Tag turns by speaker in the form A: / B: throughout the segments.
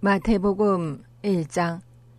A: 마태복음 1장.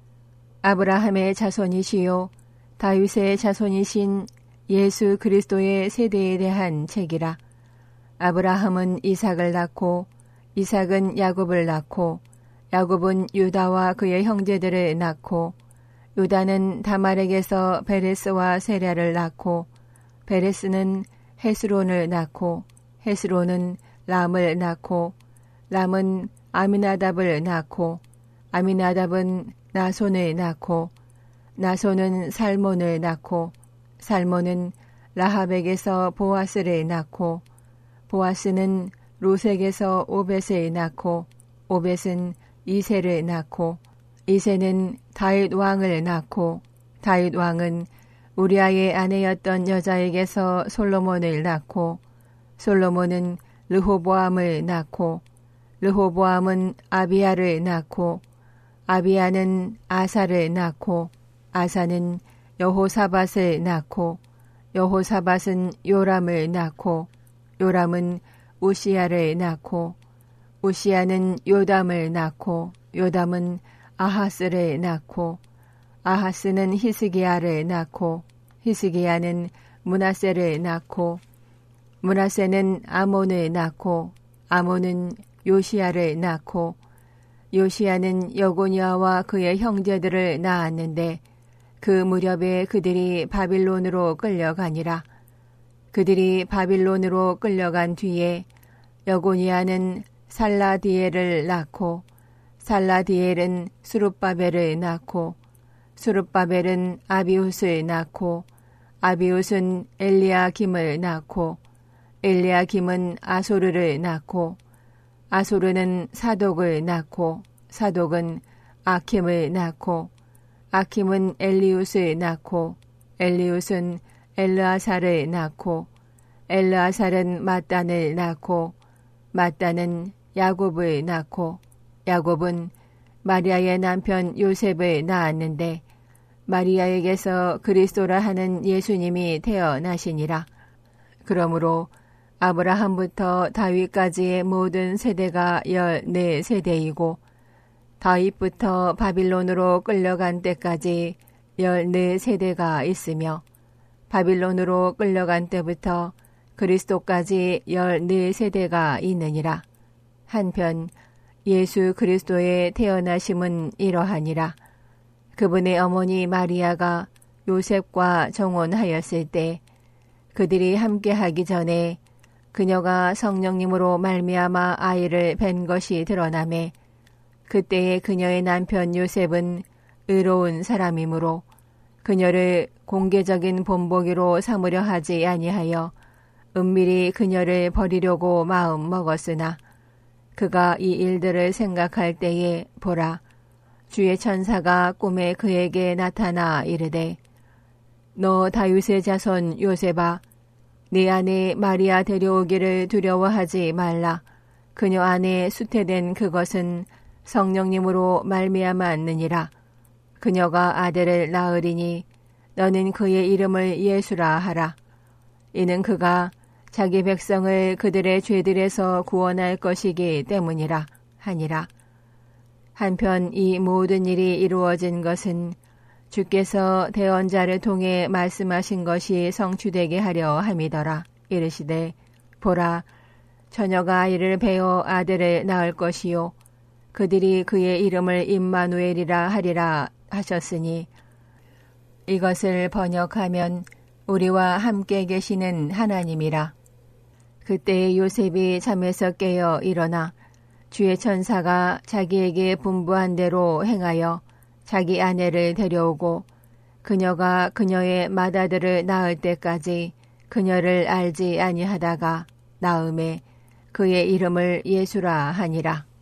A: 아브라함의 자손이시요 다윗의 자손이신 예수 그리스도의 세대에 대한 책이라. 아브라함은 이삭을 낳고 이삭은 야곱을 낳고 야곱은 유다와 그의 형제들을 낳고 유다는 다말에게서 베레스와 세랴를 낳고 베레스는 헤스론을 낳고 헤스론은 람을 낳고 람은 아미나답을 낳고 아미나답은 나손을 낳고 나손은 살몬을 낳고 살몬은 라합에게서 보아스를 낳고 보아스는 루색에서 오벳을 낳고 오벳은 이세를 낳고 이세는 다윗 왕을 낳고 다윗 왕은 우리아의 아내였던 여자에게서 솔로몬을 낳고 솔로몬은 르호보암을 낳고 르호보암은 아비야를 낳고 아비야는 아사를 낳고 아사는 여호사밧을 낳고 여호사밧은 요람을 낳고 요람은 우시야를 낳고 우시야는 요담을 낳고 요담은 아하스를 낳고 아하스는 히스기야를 낳고 히스기야는 므낫세를 낳고 므낫세는 아몬을 낳고 아몬은 요시야를 낳고 요시야는 여고니아와 그의 형제들을 낳았는데 그 무렵에 그들이 바빌론으로 끌려가니라. 그들이 바빌론으로 끌려간 뒤에 여고니아는 살라디엘을 낳고 살라디엘은 수룹바벨을 낳고 수룹바벨은 아비웃을 낳고 아비웃은 엘리야김을 낳고 엘리야김은 아소르를 낳고 아소르는 사독을 낳고 사독은 아킴을 낳고 아킴은 엘리웃을 낳고 엘리웃은 엘르아살을 낳고 엘르아살은 mat단을 낳고 mat단은 야곱을 낳고 야곱은 마리아의 남편 요셉을 낳았는데 마리아에게서 그리스도라 하는 예수님이 태어나시니라. 그러므로 아브라함부터 다윗까지의 모든 세대가 14세대이고 다윗부터 바빌론으로 끌려간 때까지 14세대가 있으며 바빌론으로 끌려간 때부터 그리스도까지 14세대가 있느니라. 한편 예수 그리스도의 태어나심은 이러하니라. 그분의 어머니 마리아가 요셉과 정혼하였을 때 그들이 함께하기 전에 그녀가 성령님으로 말미암아 아이를 뵌 것이 드러나매 그때에 그녀의 남편 요셉은 의로운 사람이므로 그녀를 공개적인 본보기로 삼으려 하지 아니하여 은밀히 그녀를 버리려고 마음 먹었으나 그가 이 일들을 생각할 때에 보라 주의 천사가 꿈에 그에게 나타나 이르되 너 다윗의 자손 요셉아 네 아내 마리아 데려오기를 두려워하지 말라. 그녀 안에 수태된 그것은 성령님으로 말미암았느니라. 그녀가 아들을 낳으리니 너는 그의 이름을 예수라 하라. 이는 그가 자기 백성을 그들의 죄들에서 구원할 것이기 때문이라 하니라. 한편 이 모든 일이 이루어진 것은 주께서 대언자를 통해 말씀하신 것이 성취되게 하려 함이더라. 이르시되 보라 처녀가 아이를 베어 아들을 낳을 것이요 그들이 그의 이름을 임마누엘이라 하리라 하셨으니 이것을 번역하면 우리와 함께 계시는 하나님이라. 그때 요셉이 잠에서 깨어 일어나 주의 천사가 자기에게 분부한 대로 행하여 자기 아내를 데려오고 그녀가 그녀의 맏아들을 낳을 때까지 그녀를 알지 아니하다가 낳음에 그의 이름을 예수라 하니라.